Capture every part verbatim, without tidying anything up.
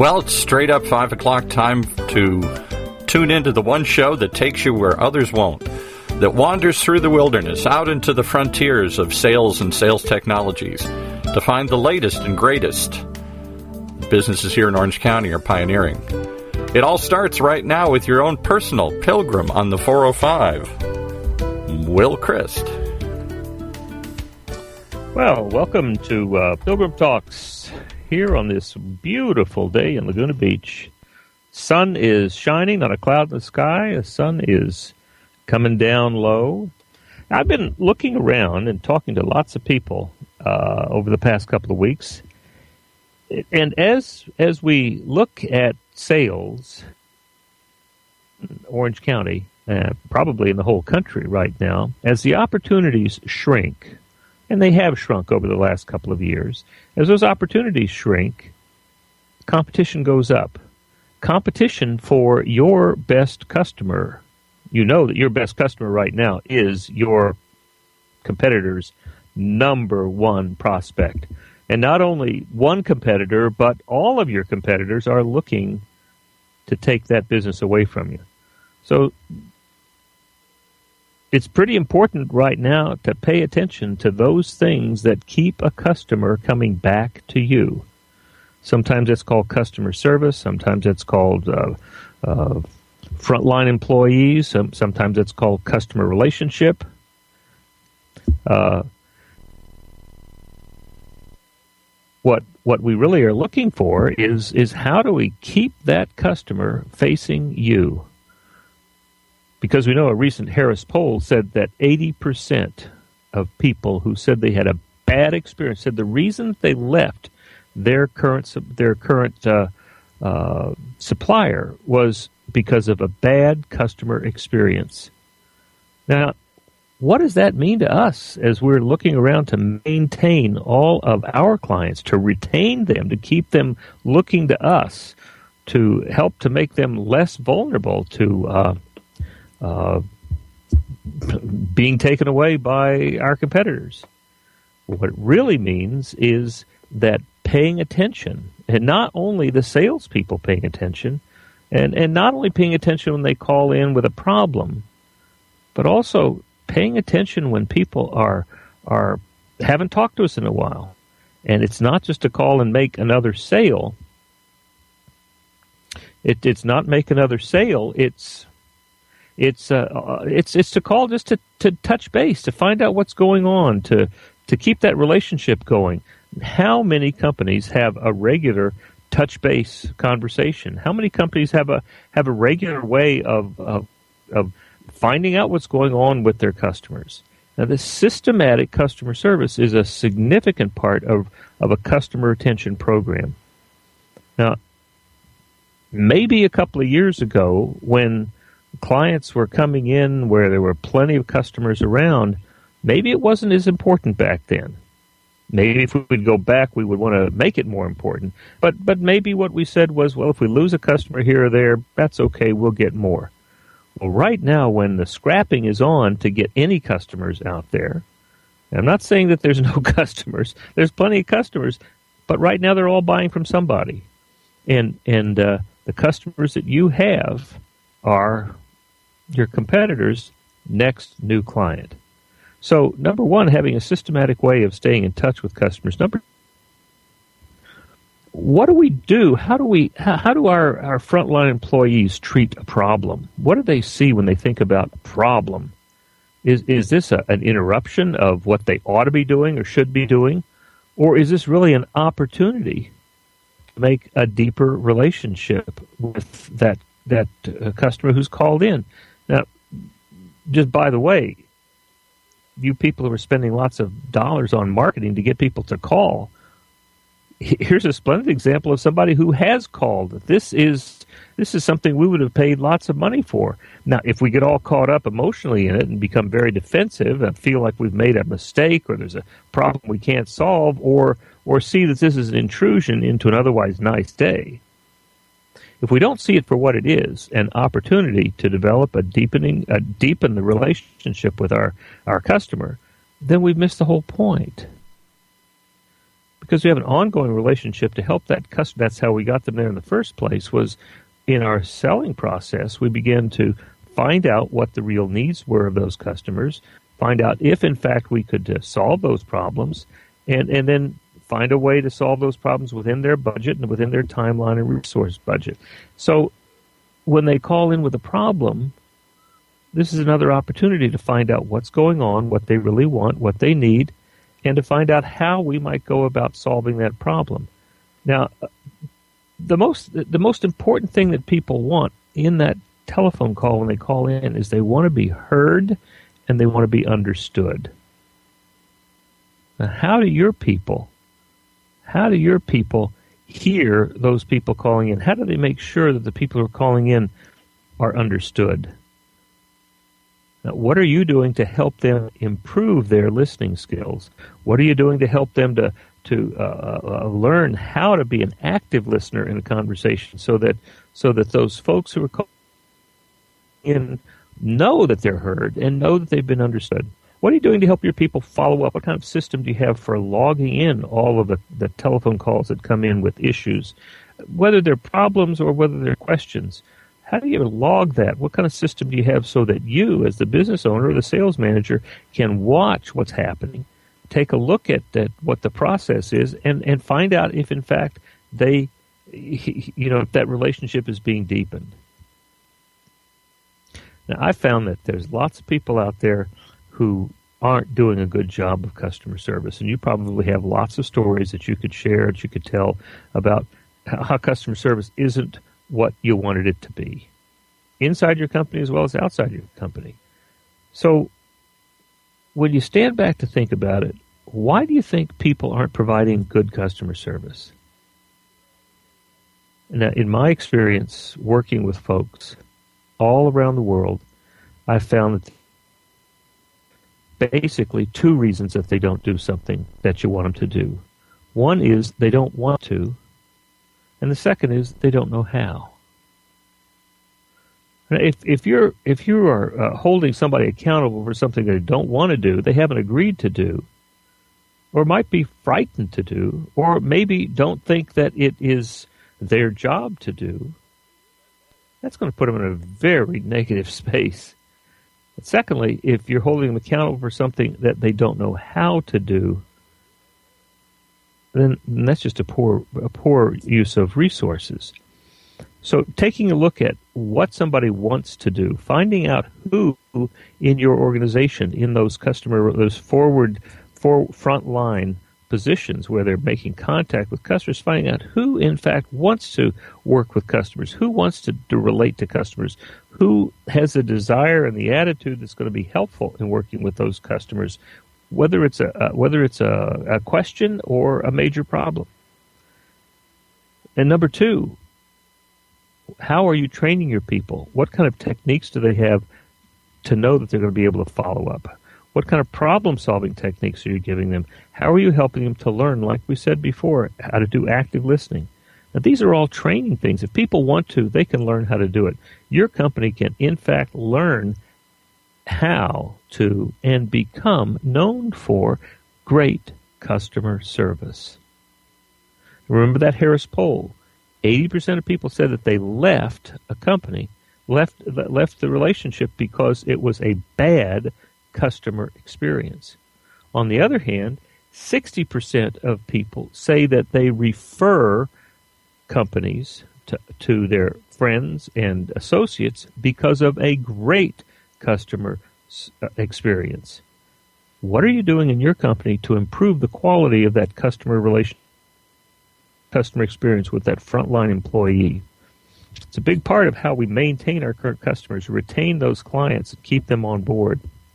Well, it's straight up five o'clock time to tune into the one show that takes you where others won't, that wanders through the wilderness, out into the frontiers of sales and sales technologies, to find the latest and greatest. Businesses here in Orange County are pioneering. It all starts right now with your own personal pilgrim on the four oh five, Will Christ. Well, welcome to uh, Pilgrim Talks here on this beautiful day in Laguna Beach. Sun is shining, not a cloud in the sky. The sun is coming down low. I've been looking around and talking to lots of people uh, over the past couple of weeks. And as as we look at sales in Orange County, uh, probably in the whole country right now, as the opportunities shrink, and they have shrunk over the last couple of years, as those opportunities shrink, competition goes up. Competition for your best customer. You know that your best customer right now is your competitor's number one prospect. And not only one competitor, but all of your competitors are looking to take that business away from you. So it's pretty important right now to pay attention to those things that keep a customer coming back to you. Sometimes it's called customer service. Sometimes it's called uh, uh, frontline employees. Some, sometimes it's called customer relationship. Uh, what what we really are looking for is is how do we keep that customer facing you? Because we know a recent Harris poll said that eighty percent of people who said they had a bad experience said the reason they left their current their current uh, uh, supplier was because of a bad customer experience. Now, what does that mean to us as we're looking around to maintain all of our clients, to retain them, to keep them looking to us, to help to make them less vulnerable to uh, uh, being taken away by our competitors? What it really means is that paying attention, and not only the salespeople paying attention, and, and not only paying attention when they call in with a problem, but also paying attention when people are are haven't talked to us in a while. And it's not just to call and make another sale. It, it's not make another sale. It's it's uh, it's it's to call just to, to touch base, to find out what's going on, to to keep that relationship going. How many companies have a regular touch base conversation? How many companies have a have a regular way of of, of finding out what's going on with their customers? Now, this systematic customer service is a significant part of, of a customer retention program. Now, maybe a couple of years ago, when clients were coming in where there were plenty of customers around, maybe it wasn't as important back then. Maybe if we would go back, we would want to make it more important. But but maybe what we said was, well, if we lose a customer here or there, that's okay, we'll get more. Well, right now, when the scrapping is on to get any customers out there, and I'm not saying that there's no customers. There's plenty of customers, but right now they're all buying from somebody. And, and uh, the customers that you have are your competitors' next new client. So, number one, having a systematic way of staying in touch with customers. Number What do we do? How do we? How, how do our, our frontline employees treat a problem? What do they see when they think about a problem? Is is this a, an interruption of what they ought to be doing or should be doing? Or is this really an opportunity to make a deeper relationship with that, that uh, customer who's called in? Now, just by the way, you people who are spending lots of dollars on marketing to get people to call, here's a splendid example of somebody who has called. This is this is something we would have paid lots of money for. Now, if we get all caught up emotionally in it and become very defensive and feel like we've made a mistake or there's a problem we can't solve, or or see that this is an intrusion into an otherwise nice day, if we don't see it for what it is, an opportunity to develop a deepening, a deepen the relationship with our, our customer, then we've missed the whole point. because we have an ongoing relationship to help that customer. That's how we got them there in the first place, was in our selling process. We began to find out what the real needs were of those customers, find out if, in fact, we could uh, solve those problems, and, and then find a way to solve those problems within their budget and within their timeline and resource budget. So when they call in with a problem, this is another opportunity to find out what's going on, what they really want, what they need, and to find out how we might go about solving that problem. Now, the most the most important thing that people want in that telephone call when they call in is they want to be heard and they want to be understood. Now, how do your people, how do your people hear those people calling in? How do they make sure that the people who are calling in are understood? Now, what are you doing to help them improve their listening skills? What are you doing to help them to to uh, uh, learn how to be an active listener in a conversation, so that so that those folks who are calling in know that they're heard and know that they've been understood? What are you doing to help your people follow up? What kind of system do you have for logging in all of the, the telephone calls that come in with issues, whether they're problems or whether they're questions? How do you log that? What kind of system do you have so that you, as the business owner or the sales manager, can watch what's happening, take a look at, at what the process is, and, and find out if, in fact, they, you know, if that relationship is being deepened? Now, I found that there's lots of people out there who aren't doing a good job of customer service, and you probably have lots of stories that you could share, that you could tell about how customer service isn't what you wanted it to be, inside your company as well as outside your company. So when you stand back to think about it, why do you think people aren't providing good customer service? Now, in my experience working with folks all around the world, I've found that basically two reasons that they don't do something that you want them to do. One is they don't want to, and the second is they don't know how. If if you're if you are uh, holding somebody accountable for something they don't want to do, they haven't agreed to do, or might be frightened to do, or maybe don't think that it is their job to do, that's going to put them in a very negative space. But secondly, if you're holding them accountable for something that they don't know how to do, then, then that's just a poor a poor use of resources. So taking a look at what somebody wants to do, finding out who in your organization, in those customer, those forward, for front line positions where they're making contact with customers, finding out who in fact wants to work with customers, who wants to, to relate to customers, who has the desire and the attitude that's going to be helpful in working with those customers, whether it's a uh, whether it's a, a question or a major problem. And number two, how are you training your people? What kind of techniques do they have to know that they're going to be able to follow up? What kind of problem-solving techniques are you giving them? How are you helping them to learn, like we said before, how to do active listening? Now, these are all training things. If people want to, they can learn how to do it. Your company can, in fact, learn how to and become known for great customer service. Remember that Harris poll. eighty percent of people said that they left a company, left left the relationship because it was a bad customer experience. On the other hand, sixty percent of people say that they refer companies to, to their friends and associates because of a great customer experience. What are you doing in your company to improve the quality of that customer relation, customer experience with that frontline employee? It's a big part of how we maintain our current customers, retain those clients, and keep them on board.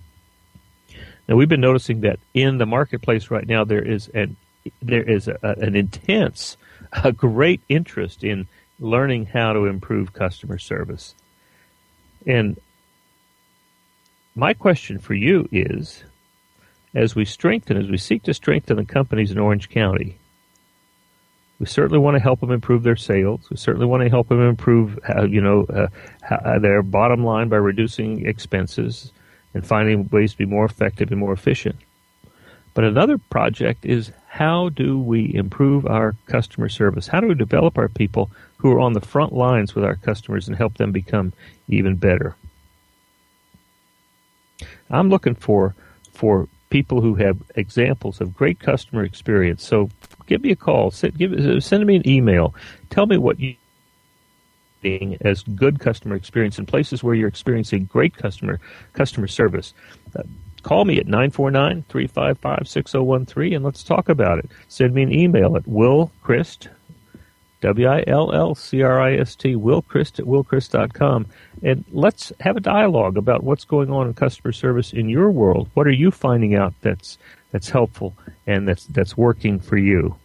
Now, we've been noticing that in the marketplace right now, there is an there is a, an intense, a great interest in learning how to improve customer service. And my question for you is, as we strengthen, as we seek to strengthen the companies in Orange County, we certainly want to help them improve their sales. We certainly want to help them improve, uh, you know, uh, how, their bottom line by reducing expenses and finding ways to be more effective and more efficient. But another project is, how do we improve our customer service? How do we develop our people who are on the front lines with our customers and help them become even better? I'm looking for for people who have examples of great customer experience. So give me a call. Send, give, send me an email. Tell me what you being as good customer experience in places where you're experiencing great customer customer service. Uh, call me at nine four nine, three five five, six zero one three and let's talk about it. Send me an email at Will Christ, W I L L C R I S T, Will Christ at will christ dot com, and let's have a dialogue about what's going on in customer service in your world. What are you finding out that's that's helpful and that's that's working for you?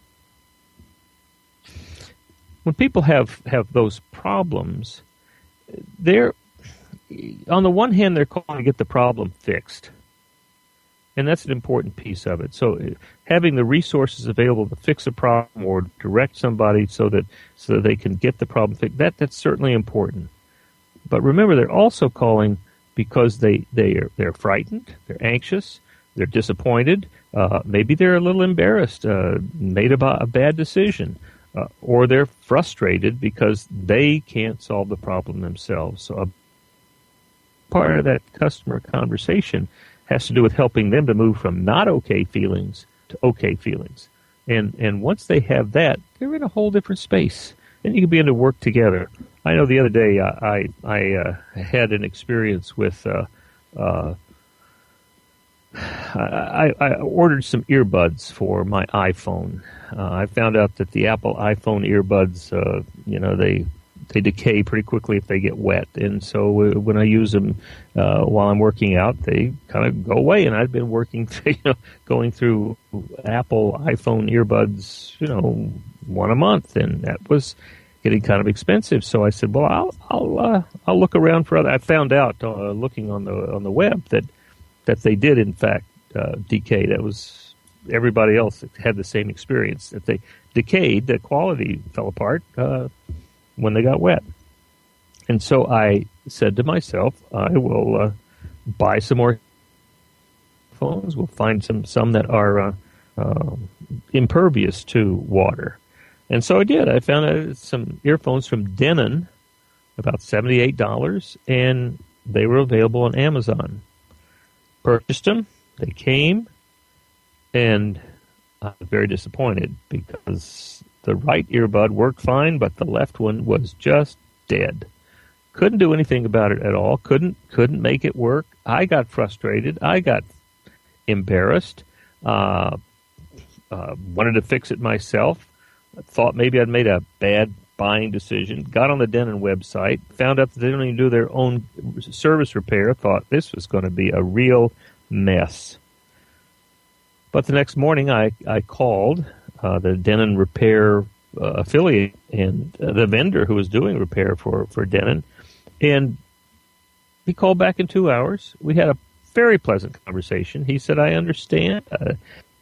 When people have, have those problems, they're, on the one hand, they're calling to get the problem fixed. And that's an important piece of it. So having the resources available to fix a problem or direct somebody so that so that they can get the problem fixed, that, that's certainly important. But remember, they're also calling because they, they are, they're frightened, they're anxious, they're disappointed, uh, maybe they're a little embarrassed, uh, made a, a bad decision. Uh, or they're frustrated because they can't solve the problem themselves. So a part of that customer conversation has to do with helping them to move from not okay feelings to okay feelings. And and once they have that, they're in a whole different space. Then you can begin to work together. I know the other day uh, I I uh, had an experience with uh, uh, I, I ordered some earbuds for my iPhone. Uh, I found out that the Apple iPhone earbuds, uh, you know, they they decay pretty quickly if they get wet, and so uh, when I use them uh, while I'm working out, they kind of go away. And I've been working, you know, going through Apple iPhone earbuds, you know, one a month, and that was getting kind of expensive. So I said, well, I'll I'll uh, I'll look around for other. I found out uh, looking on the on the web that. that they did, in fact, uh, decay. That was everybody else that had the same experience. That they decayed, the quality fell apart uh, when they got wet. And so I said to myself, I will uh, buy some more phones. We'll find some, some that are uh, uh, impervious to water. And so I did. I found uh, some earphones from Denon, about seventy-eight dollars, and they were available on Amazon. Purchased them, they came, and I was very disappointed because the right earbud worked fine, but the left one was just dead. Couldn't do anything about it at all. Couldn't couldn't make it work. I got frustrated. I got embarrassed. Uh, uh, wanted to fix it myself. Thought maybe I'd made a bad buying decision. Got on the Denon website, found out that they don't even do their own service repair. Thought this was going to be a real mess. But the next morning, I I called uh, the Denon repair uh, affiliate and uh, the vendor who was doing repair for for Denon, and he called back in two hours. We had a very pleasant conversation. He said, "I understand. Uh,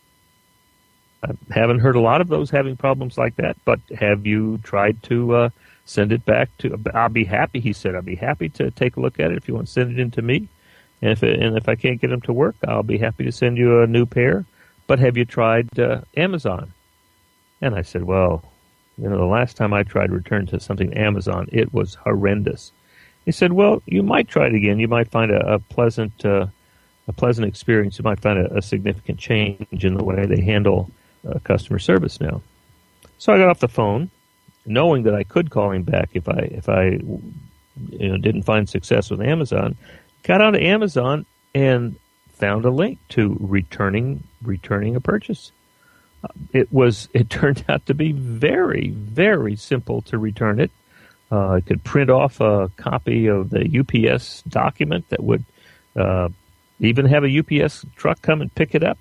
I haven't heard a lot of those having problems like that, but have you tried to uh, send it back to, I'll be happy," he said, "I'll be happy to take a look at it if you want to send it in to me. And if, it, and if I can't get them to work, I'll be happy to send you a new pair. But have you tried uh, Amazon?" And I said, well, you know, the last time I tried to return to something Amazon, it was horrendous. He said, well, you might try it again. You might find a, a pleasant uh, a pleasant experience. You might find a, a significant change in the way they handle Uh, customer service now. So I got off the phone, knowing that I could call him back if I if I you know didn't find success with Amazon. Got onto Amazon and found a link to returning returning a purchase. Uh, it was it turned out to be very very simple to return it. Uh, I could print off a copy of the U P S document that would uh, even have a U P S truck come and pick it up.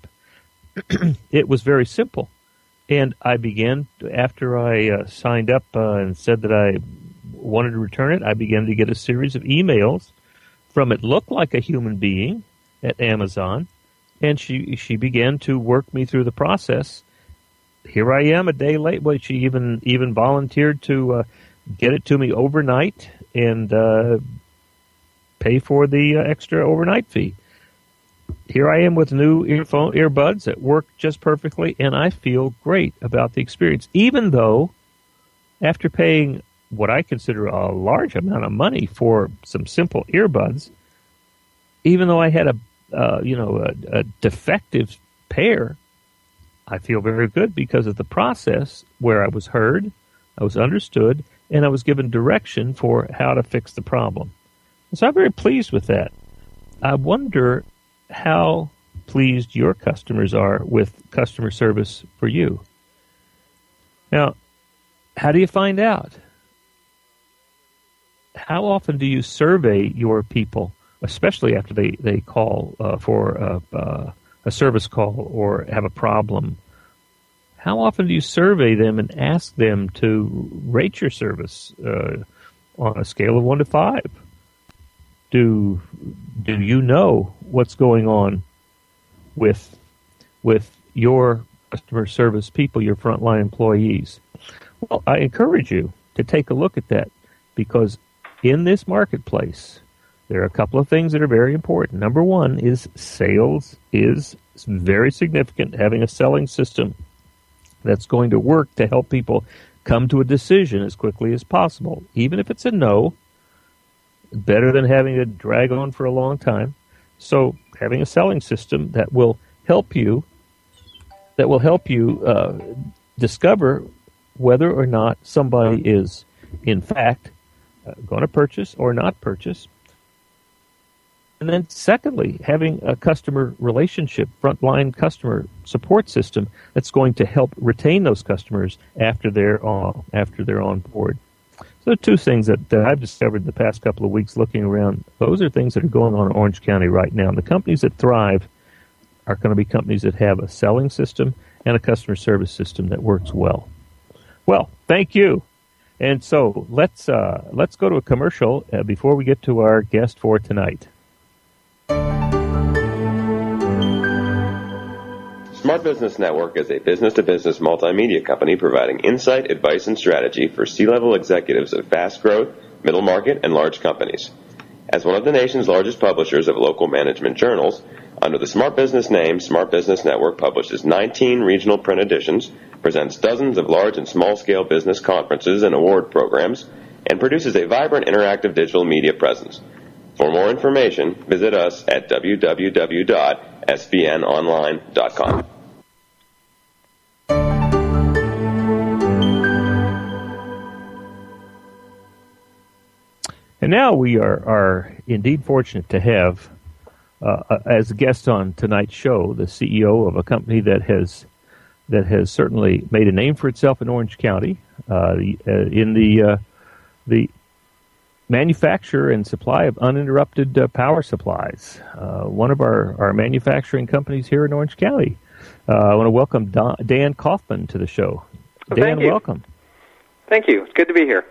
It was very simple. And I began, after I uh, signed up uh, and said that I wanted to return it, I began to get a series of emails from it looked like a human being at Amazon, and she she began to work me through the process. Here I am a day late. Well, she even, even volunteered to uh, get it to me overnight and uh, pay for the uh, extra overnight fee. here I am with new earphone earbuds that work just perfectly, and I feel great about the experience, even though after paying what I consider a large amount of money for some simple earbuds, even though I had a uh, you know a, a defective pair, I feel very good because of the process where I was heard, I was understood, and I was given direction for how to fix the problem. So I'm very pleased with that. I wonder how pleased your customers are with customer service for you. Now, how do you find out? How often do you survey your people, especially after they, they call uh, for a, uh, a service call or have a problem? How often do you survey them and ask them to rate your service uh, on a scale of one to five? Do do you know what's going on with with your customer service people, your frontline employees? Well, I encourage you to take a look at that, because in this marketplace, there are a couple of things that are very important. Number one is sales is very significant. Having a selling system that's going to work to help people come to a decision as quickly as possible, even if it's a no, better than having to drag on for a long time. So having a selling system that will help you, that will help you uh, discover whether or not somebody is, in fact, uh, going to purchase or not purchase. And then secondly, having a customer relationship, frontline customer support system that's going to help retain those customers after they're on, after they're on board. So two things that, that I've discovered in the past couple of weeks looking around. Those are things that are going on in Orange County right now. And the companies that thrive are going to be companies that have a selling system and a customer service system that works well. Well, thank you. And so let's uh, let's go to a commercial uh, before we get to our guest for tonight. Smart Business Network is a business-to-business multimedia company providing insight, advice, and strategy for C-level executives of fast-growth, middle-market, and large companies. As one of the nation's largest publishers of local management journals, under the Smart Business name, Smart Business Network publishes nineteen regional print editions, presents dozens of large and small-scale business conferences and award programs, and produces a vibrant interactive digital media presence. For more information, visit us at w w w dot s b n online dot com. And now we are, are indeed fortunate to have, uh, as a guest on tonight's show, the C E O of a company that has that has certainly made a name for itself in Orange County, uh, the, uh, in the uh, the manufacture and supply of uninterrupted uh, power supplies. Uh, one of our, our manufacturing companies here in Orange County. Uh, I want to welcome Don, Dan Kaufman to the show. Well, Dan, thank you. welcome. Thank you. It's good to be here.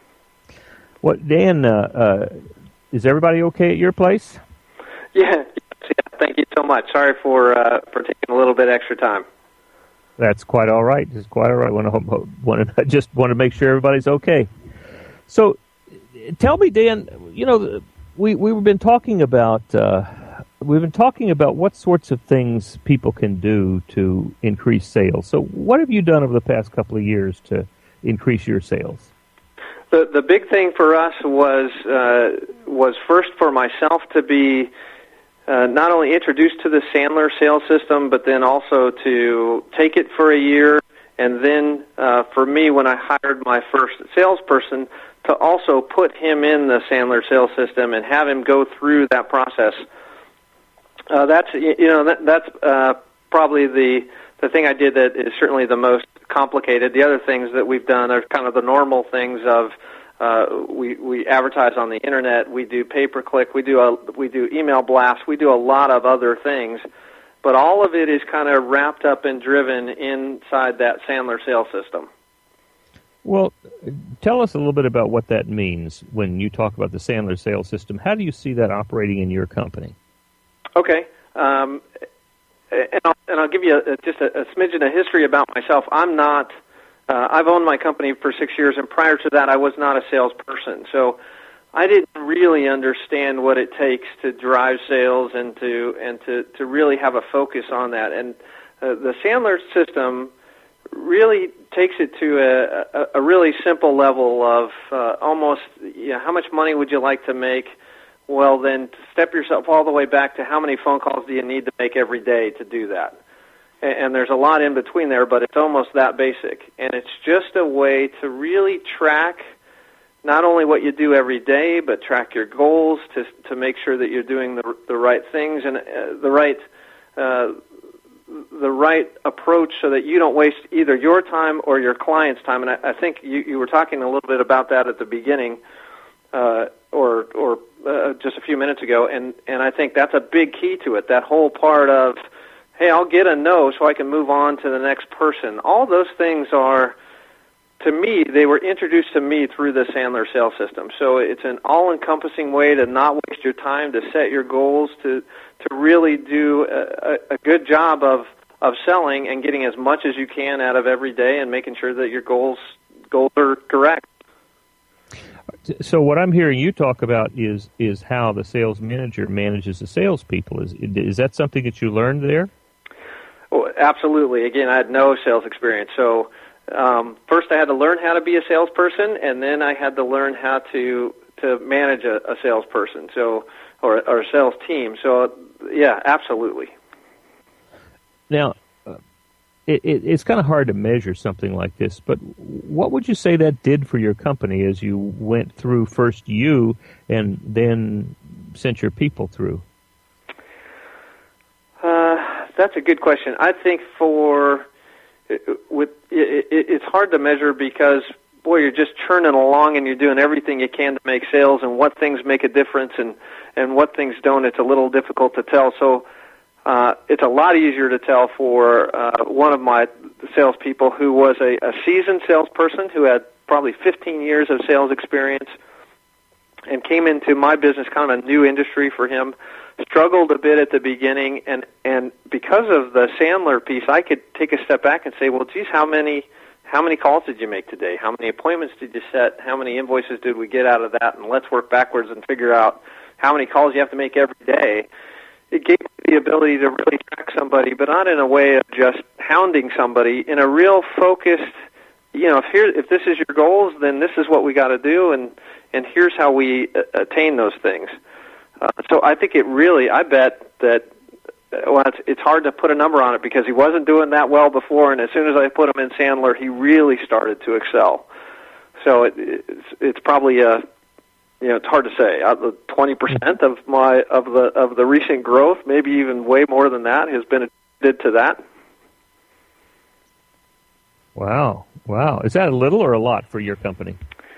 What, Dan, uh, uh, is everybody okay at your place? Yeah, yeah. Thank you so much. Sorry for uh, for taking a little bit extra time. That's quite all right. It's quite all right. I want to, want to just want to make sure everybody's okay. So, tell me, Dan. You know, we we've been talking about uh, we've been talking about what sorts of things people can do to increase sales. So, what have you done over the past couple of years to increase your sales? The the big thing for us was uh, was first for myself to be uh, not only introduced to the Sandler sales system, but then also to take it for a year, and then uh, for me, when I hired my first salesperson, to also put him in the Sandler sales system and have him go through that process. Uh, that's you know that, that's uh, probably the the thing I did that is certainly the most complicated. The other things that we've done are kind of the normal things of uh, we we advertise on the internet, we do pay per click, we do a we do email blasts, we do a lot of other things, but all of it is kind of wrapped up and driven inside that Sandler sales system. Well, tell us a little bit about what that means when you talk about the Sandler sales system. How do you see that operating in your company? Okay. Um, and, I'll, and I'll give you a, just a, a smidgen of history about myself. I'm not, uh, I've owned my company for six years, and prior to that, I was not a salesperson. So I didn't really understand what it takes to drive sales and to and to, to really have a focus on that. And uh, the Sandler system really takes it to a, a, a really simple level of uh, almost, you know, how much money would you like to make? Well, then step yourself all the way back to how many phone calls do you need to make every day to do that? And, and there's a lot in between there, but it's almost that basic. And it's just a way to really track not only what you do every day, but track your goals to to make sure that you're doing the the right things and uh, the right uh, the right approach, so that you don't waste either your time or your client's time. And I, I think you, you were talking a little bit about that at the beginning, uh, or or uh, just a few minutes ago, and and I think that's a big key to it. That whole part of, hey, I'll get a no so I can move on to the next person. All those things are, to me, they were introduced to me through the Sandler sales system. So it's an all-encompassing way to not waste your time, to set your goals, to to really do a, a good job of, of selling and getting as much as you can out of every day, and making sure that your goals goals are correct. So what I'm hearing you talk about is is how the sales manager manages the salespeople. Is is that something that you learned there? Oh, absolutely. Again, I had no sales experience, so Um, first, I had to learn how to be a salesperson, and then I had to learn how to to manage a, a salesperson, so or, or a sales team. So, yeah, absolutely. Now, uh, it, it, it's kind of hard to measure something like this, but what would you say that did for your company as you went through first you and then sent your people through? Uh, that's a good question. I think for With it, it, it's hard to measure because, boy, you're just churning along and you're doing everything you can to make sales, and what things make a difference and, and what things don't. It's a little difficult to tell. So uh, it's a lot easier to tell for uh, one of my salespeople who was a, a seasoned salesperson who had probably fifteen years of sales experience and came into my business, kind of a new industry for him. Struggled a bit at the beginning, and, and because of the Sandler piece, I could take a step back and say, well, geez, how many how many calls did you make today? How many appointments did you set? How many invoices did we get out of that? And let's work backwards and figure out how many calls you have to make every day. It gave me the ability to really track somebody, but not in a way of just hounding somebody, in a real focused, you know, if here if this is your goals, then this is what we got to do, and, and here's how we attain those things. Uh, so I think it really, I bet that, well, it's, it's hard to put a number on it because he wasn't doing that well before, and as soon as I put him in Sandler, he really started to excel. So it, it's, it's probably a, you know, it's hard to say. twenty percent of my of the of the recent growth, maybe even way more than that, has been attributed to that. Wow, wow! Is that a little or a lot for your company?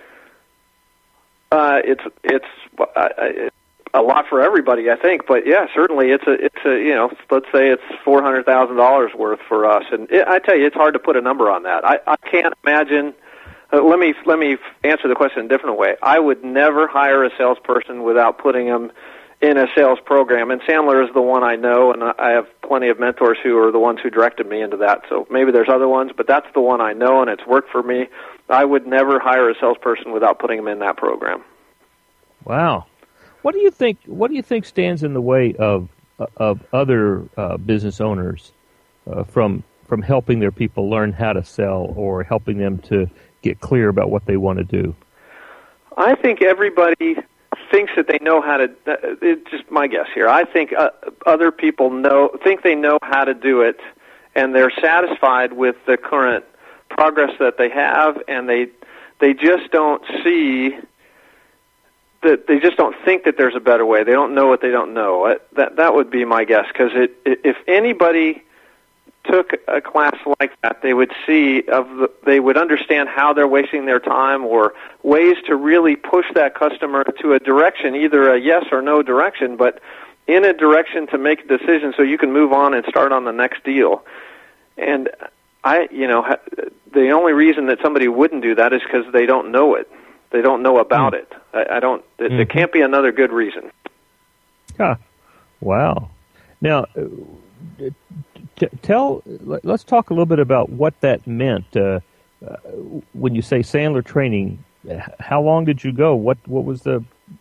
Uh, it's it's. I, I, A lot for everybody, I think, but yeah, certainly it's a it's a you know let's say it's four hundred thousand dollars worth for us, and it, I tell you, it's hard to put a number on that. I, I can't imagine. Uh, let me let me answer the question in a different way. I would never hire a salesperson without putting them in a sales program, and Sandler is the one I know, and I have plenty of mentors who are the ones who directed me into that. So maybe there's other ones, but that's the one I know, and it's worked for me. I would never hire a salesperson without putting them in that program. Wow. What do you think? What do you think stands in the way of of other uh, business owners uh, from from helping their people learn how to sell, or helping them to get clear about what they want to do? I think everybody thinks that they know how to. It's just my guess here. I think uh, other people know think they know how to do it, and they're satisfied with the current progress that they have, and they they just don't see. That they just don't think that there's a better way. They don't know what they don't know. That that would be my guess. Because it, it, if anybody took a class like that, they would see of the, they would understand how they're wasting their time, or ways to really push that customer to a direction, either a yes or no direction, but in a direction to make a decision so you can move on and start on the next deal. And I, you know, the only reason that somebody wouldn't do that is because they don't know it. They don't know about mm. it. I, I don't. It, mm-hmm. There can't be another good reason. Huh. Wow. Now, t- tell. Let's talk a little bit about what that meant uh, uh, when you say Sandler training. How long did you go? What What was the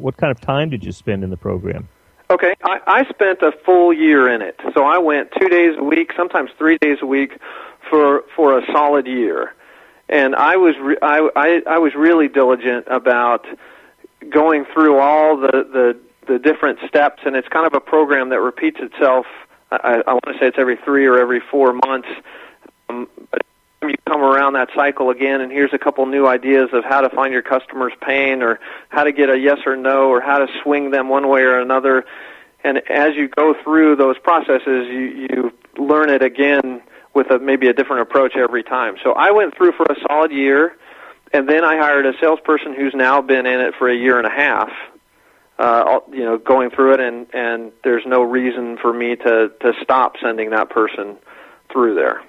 what kind of time did you spend in the program? Okay, I, I spent a full year in it. So I went two days a week, sometimes three days a week, for for a solid year. And I was re- I, I I was really diligent about going through all the, the the different steps, and it's kind of a program that repeats itself. I, I want to say it's every three or every four months. Um, but you come around that cycle again, and here's a couple new ideas of how to find your customer's pain, or how to get a yes or no, or how to swing them one way or another. And as you go through those processes, you, you learn it again with a, maybe a different approach every time. So I went through for a solid year, and then I hired a salesperson who's now been in it for a year and a half, uh, you know, going through it, and, and there's no reason for me to, to stop sending that person through there.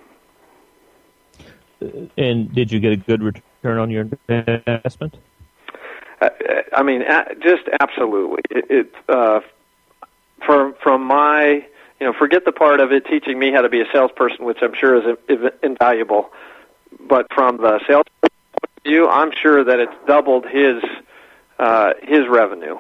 And did you get a good return on your investment? Uh, I mean, just absolutely. It, it uh, from from my, you know, forget the part of it teaching me how to be a salesperson, which I'm sure is, is invaluable. But from the sales point of view, I'm sure that it's doubled his uh, his revenue.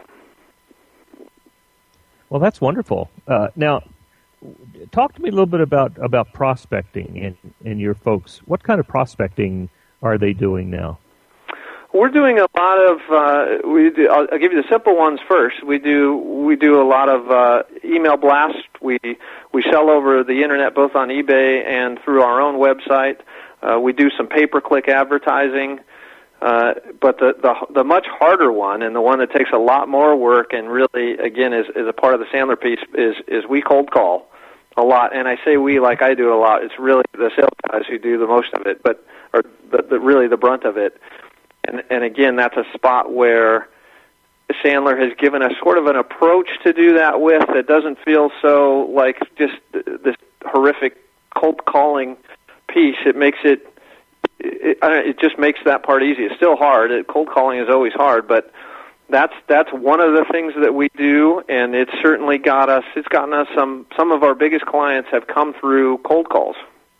Well, that's wonderful. Uh, now, talk to me a little bit about, about prospecting and, and your folks. What kind of prospecting are they doing now? We're doing a lot of. Uh, we do, I'll, I'll give you the simple ones first. We do we do a lot of uh, email blasts. We we sell over the internet, both on eBay and through our own website. Uh, we do some pay-per-click advertising. Uh, but the, the the much harder one, and the one that takes a lot more work, and really again is, is a part of the Sandler piece, is is we cold call a lot. And I say we like I do a lot. It's really the sales guys who do the most of it, but or the, the really the brunt of it. And, and again, that's a spot where Sandler has given us sort of an approach to do that with that doesn't feel so like just this horrific cold calling piece. It makes it, it, it just makes that part easy. It's still hard. It, cold calling is always hard, but that's that's one of the things that we do, and it's certainly got us. It's gotten us some. Some of our biggest clients have come through cold calls.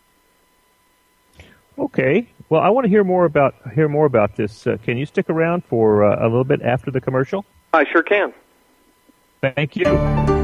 Okay. Well, I want to hear more about hear more about this. Uh, can you stick around for uh, a little bit after the commercial? I sure can. Thank you.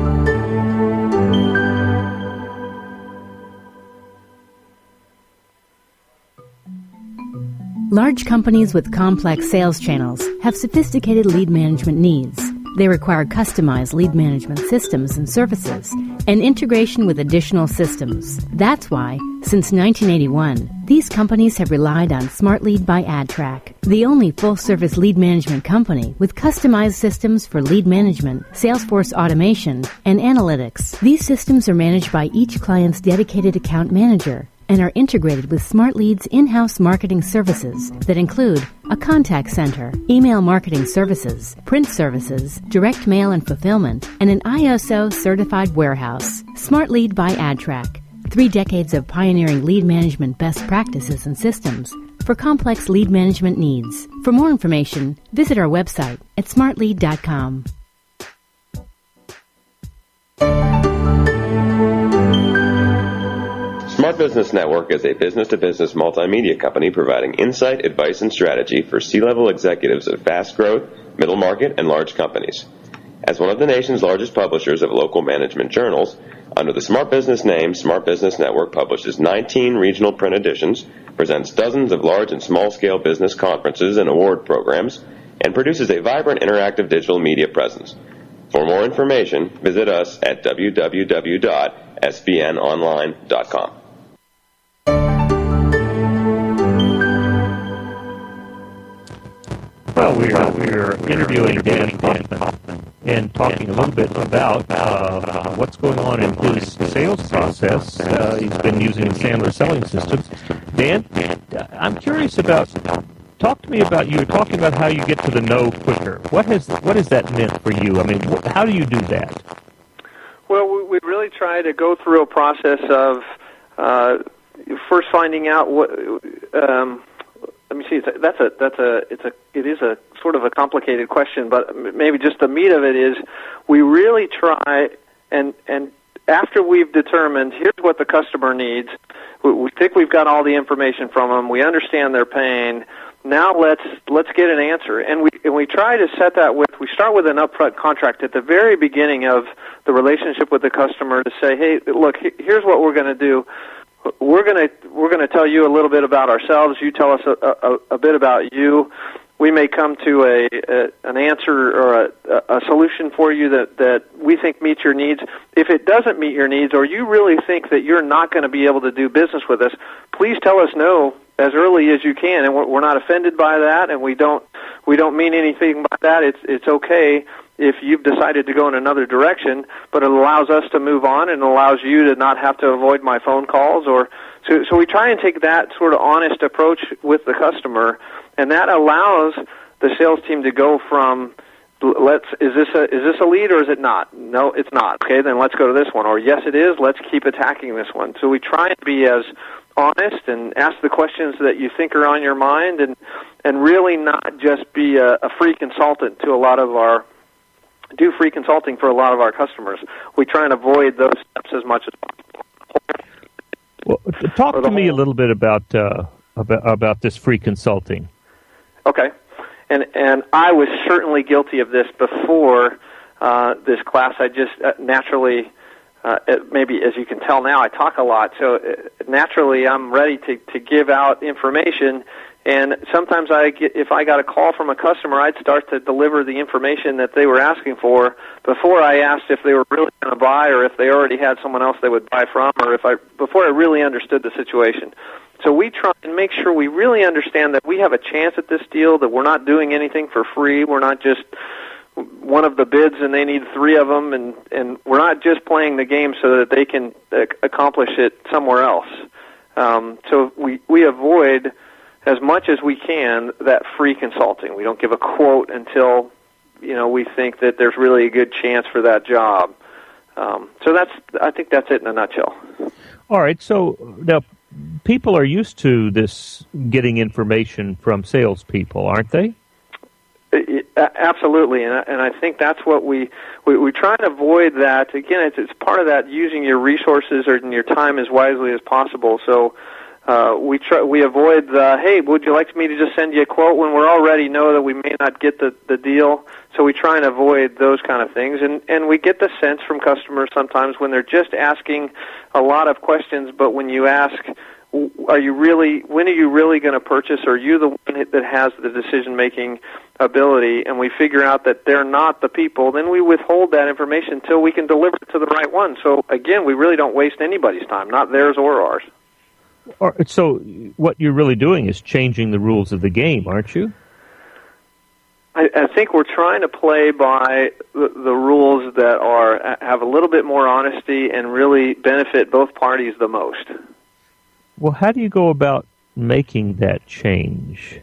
Large companies with complex sales channels have sophisticated lead management needs. They require customized lead management systems and services and integration with additional systems. That's why, since nineteen eighty-one, these companies have relied on SmartLead by AdTrack, the only full-service lead management company with customized systems for lead management, Salesforce automation, and analytics. These systems are managed by each client's dedicated account manager and are integrated with SmartLead's in-house marketing services that include a contact center, email marketing services, print services, direct mail and fulfillment, and an I S O-certified warehouse. SmartLead by AdTrack. Three decades of pioneering lead management best practices and systems for complex lead management needs. For more information, visit our website at smartlead dot com. Smart Business Network is a business-to-business multimedia company providing insight, advice, and strategy for C-level executives of fast-growth, middle market, and large companies. As one of the nation's largest publishers of local management journals, under the Smart Business name, Smart Business Network publishes nineteen regional print editions, presents dozens of large and small-scale business conferences and award programs, and produces a vibrant interactive digital media presence. For more information, visit us at w w w dot s b n online dot com. Well, we're, we're interviewing Dan Kaufman and talking a little bit about uh, what's going on in his sales process. Uh, he's been using Sandler selling systems. Dan, I'm curious about, talk to me about, you were talking about how you get to the no quicker. What has what has that meant for you? I mean, wh- how do you do that? Well, we, we really try to go through a process of uh, first finding out what. Um, Let me see. It's a, that's a that's a it's a it is a sort of a complicated question, but maybe just the meat of it is we really try and and after we've determined here's what the customer needs, we, we think we've got all the information from them, we understand their pain, now let's let's get an answer. And we and we try to set that with, we start with an upfront contract at the very beginning of the relationship with the customer to say, hey, look, here's what we're going to do. We're going to we're going to tell you a little bit about ourselves. You tell us a, a, a bit about you. We may come to a, a an answer or a, a solution for you that, that we think meets your needs. If it doesn't meet your needs, or you really think that you're not going to be able to do business with us, please tell us no as early as you can. And we're, we're not offended by that, and we don't we don't mean anything by that. It's it's okay if you've decided to go in another direction, but it allows us to move on and allows you to not have to avoid my phone calls. Or so, so we try and take that sort of honest approach with the customer, and that allows the sales team to go from, let's is this a is this a lead or is it not? No, it's not. Okay, then let's go to this one. Or yes, it is. Let's keep attacking this one. So we try and be as honest and ask the questions that you think are on your mind, and and really not just be a, a free consultant to a lot of our. do free consulting for a lot of our customers. We try and avoid those steps as much as possible. Well, talk to me a little bit about uh, about about this free consulting. Okay, and and I was certainly guilty of this before uh, this class. I just uh, naturally, uh, maybe as you can tell now, I talk a lot. So uh, naturally, I'm ready to to give out information. And sometimes I get, if I got a call from a customer, I'd start to deliver the information that they were asking for before I asked if they were really going to buy, or if they already had someone else they would buy from, or if I before I really understood the situation. So we try and make sure we really understand that we have a chance at this deal, that we're not doing anything for free. We're not just one of the bids and they need three of them, and, and we're not just playing the game so that they can uh, accomplish it somewhere else. Um, so we, we avoid, as much as we can, that free consulting. We don't give a quote until, you know, we think that there's really a good chance for that job. Um, so that's, I think that's it in a nutshell. All right. So now people are used to this getting information from salespeople, aren't they? Absolutely, and I, and I think that's what we, we we try and avoid that. Again, it's it's part of that using your resources or your time as wisely as possible. So. Uh, we try, we avoid the, hey, would you like me to just send you a quote, when we already know that we may not get the, the deal. So we try and avoid those kind of things. And, and we get the sense from customers sometimes when they're just asking a lot of questions, but when you ask, are you really, when are you really going to purchase? Are you the one that has the decision-making ability? And we figure out that they're not the people, then we withhold that information until we can deliver it to the right one. So, again, we really don't waste anybody's time, not theirs or ours. Or, so what you're really doing is changing the rules of the game, aren't you? I, I think we're trying to play by the, the rules that are have a little bit more honesty and really benefit both parties the most. Well, how do you go about making that change?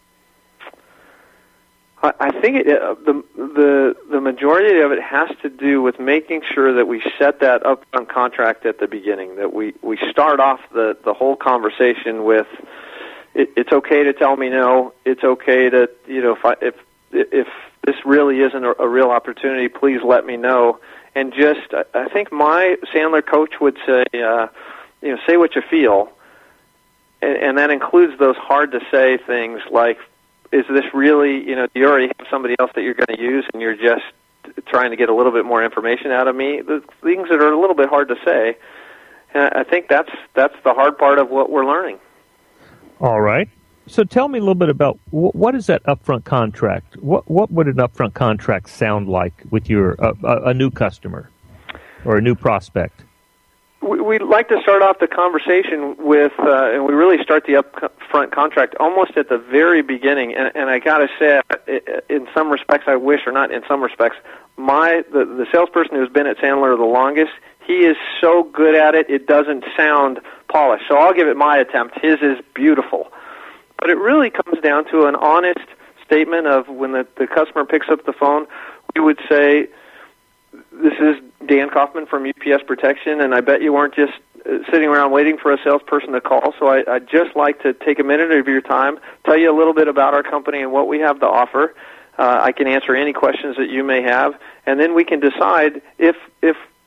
I, I think it, uh, the the the majority of it has to do with making sure that we set that upfront contract at the beginning. That we, we start off the, the whole conversation with, it, it's okay to tell me no. It's okay to, you know, if I, if if this really isn't a, a real opportunity, please let me know. And just, I, I think my Sandler coach would say, uh, you know, say what you feel, and, and that includes those hard to say things like, is this really, you know, do you already have somebody else that you're going to use and you're just trying to get a little bit more information out of me? The things that are a little bit hard to say. And I think that's that's the hard part of what we're learning. All right. So tell me a little bit about what is that upfront contract? What what would an upfront contract sound like with your uh, a new customer or a new prospect? We'd like to start off the conversation with, uh, and we really start the upfront contract almost at the very beginning. And, and I got to say, in some respects, I wish, or not in some respects, my the, the salesperson who's been at Sandler the longest, he is so good at it, it doesn't sound polished. So I'll give it my attempt. His is beautiful. But it really comes down to an honest statement of when the, the customer picks up the phone, we would say, this is Dan Kaufman from U P S Protection, and I bet you weren't just sitting around waiting for a salesperson to call, so I, I'd just like to take a minute of your time, tell you a little bit about our company and what we have to offer. Uh, I can answer any questions that you may have, and then we can decide if if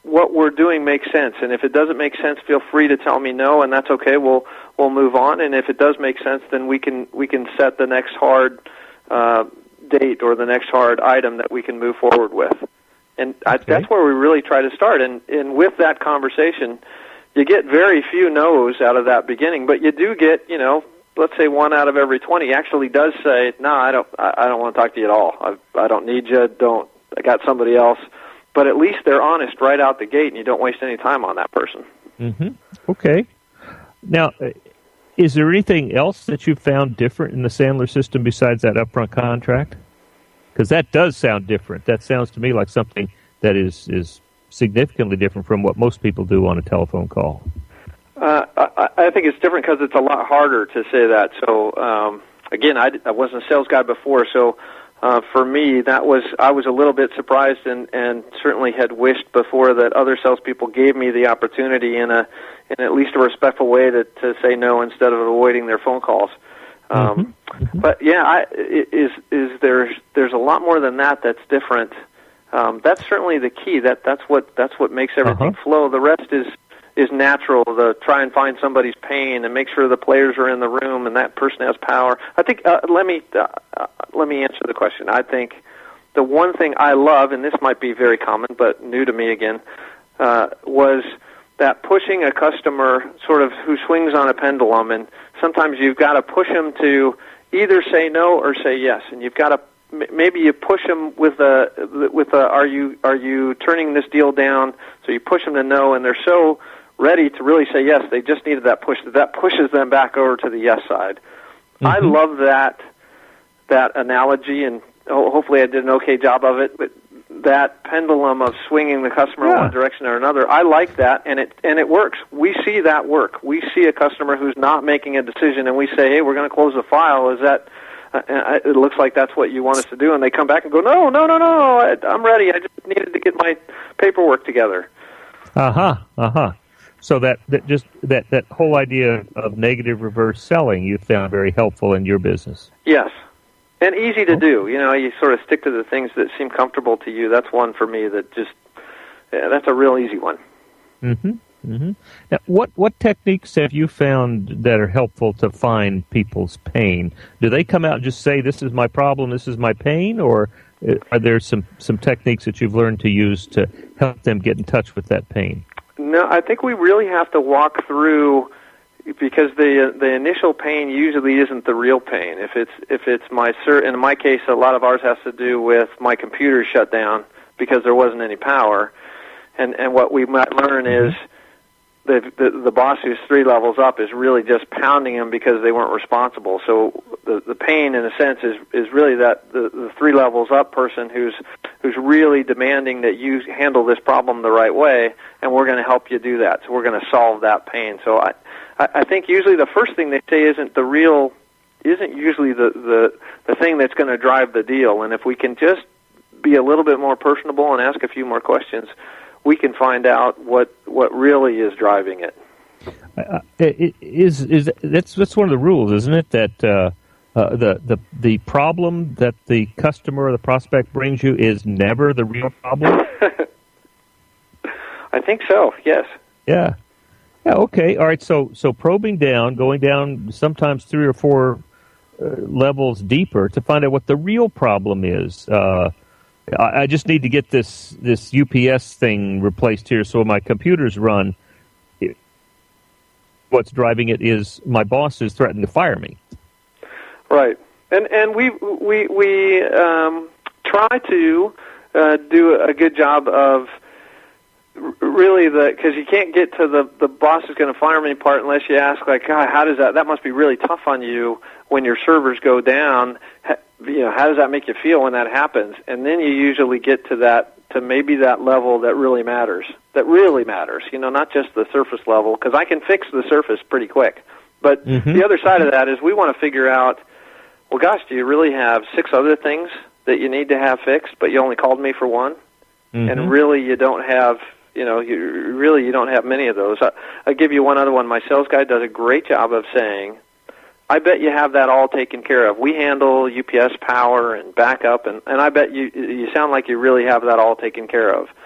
what we're doing makes sense. And if it doesn't make sense, feel free to tell me no, and that's okay. We'll we'll move on. And if it does make sense, then we can we can set the next hard uh, date or the next hard item that we can move forward with. And I, okay. that's where we really try to start. And and with that conversation, you get very few no's out of that beginning, but you do get, you know, let's say one out of every twenty actually does say, no, I don't, I don't want to talk to you at all. I, I don't need you. Don't. I got somebody else. But at least they're honest right out the gate, and you don't waste any time on that person. Mm-hmm. Okay. Now, is there anything else that you've found different in the Sandler system besides that upfront contract? Because that does sound different. That sounds to me like something that is, is significantly different from what most people do on a telephone call. Uh, I, I think it's different because it's a lot harder to say that. So, um, again, I, I wasn't a sales guy before, so uh, for me, that was I was a little bit surprised and, and certainly had wished before that other salespeople gave me the opportunity in a in at least a respectful way to, to say no instead of avoiding their phone calls. Um, mm-hmm. Mm-hmm. But yeah, I, is is there's there's a lot more than that that's different. Um, that's certainly the key. That that's what that's what makes everything uh-huh. flow. The rest is is natural. To try and find somebody's pain and make sure the players are in the room and that person has power. I think. Uh, let me uh, let me answer the question. I think the one thing I love, and this might be very common but new to me again, uh, was that pushing a customer sort of who swings on a pendulum, and sometimes you've got to push them to either say no or say yes, and you've got to maybe you push them with a with a are you are you turning this deal down? So you push them to no, and they're so ready to really say yes. They just needed that push. That pushes them back over to the yes side. Mm-hmm. I love that that analogy, and hopefully I did an okay job of it. But that pendulum of swinging the customer yeah. in one direction or another, I like that, and it and it works. We see that work. We see a customer who's not making a decision, and we say, "Hey, we're going to close the file." Is that? Uh, it looks like that's what you want us to do, and they come back and go, "No, no, no, no! I, I'm ready. I just needed to get my paperwork together." Uh huh. Uh huh. So that, that just that, that whole idea of negative reverse selling you found very helpful in your business. Yes. And easy to do. You know, you sort of stick to the things that seem comfortable to you. That's one for me that just, yeah, that's a real easy one. Mm-hmm. Mm-hmm. Now, what, what techniques have you found that are helpful to find people's pain? Do they come out and just say, this is my problem, this is my pain, or are there some, some techniques that you've learned to use to help them get in touch with that pain? No, I think we really have to walk through, because the the initial pain usually isn't the real pain. If it's if it's my in my case, a lot of ours has to do with my computer shut down because there wasn't any power, and and what we might learn is the the, the boss who's three levels up is really just pounding them because they weren't responsible. So the the pain, in a sense, is is really that the, the three levels up person who's who's really demanding that you handle this problem the right way, and we're going to help you do that. So we're going to solve that pain. So I. I think usually the first thing they say isn't the real, isn't usually the, the, the thing that's going to drive the deal. And if we can just be a little bit more personable and ask a few more questions, we can find out what, what really is driving it. Uh, it is is that's that's one of the rules, isn't it? That uh, uh, the the the problem that the customer or the prospect brings you is never the real problem. I think so. Yes. Yeah. Yeah, okay. All right, so so probing down, going down sometimes three or four uh, levels deeper to find out what the real problem is. Uh, I, I just need to get this, this U P S thing replaced here so my computers run. It, what's driving it is my boss is threatening to fire me. Right. And and we we, we um, try to uh, do a good job of really, the because you can't get to the the boss is going to fire me part unless you ask, like, God, how does that? That must be really tough on you when your servers go down. How, you know, how does that make you feel when that happens? And then you usually get to that to maybe that level that really matters. That really matters. You know, not just the surface level, because I can fix the surface pretty quick. But mm-hmm. the other side of that is we want to figure out, well, gosh, do you really have six other things that you need to have fixed, but you only called me for one? Mm-hmm. And really, you don't have. You know, you really you don't have many of those. I, I'll give you one other one. My sales guy does a great job of saying, I bet you have that all taken care of. We handle U P S power and backup, and, and I bet you you sound like you really have that all taken care of.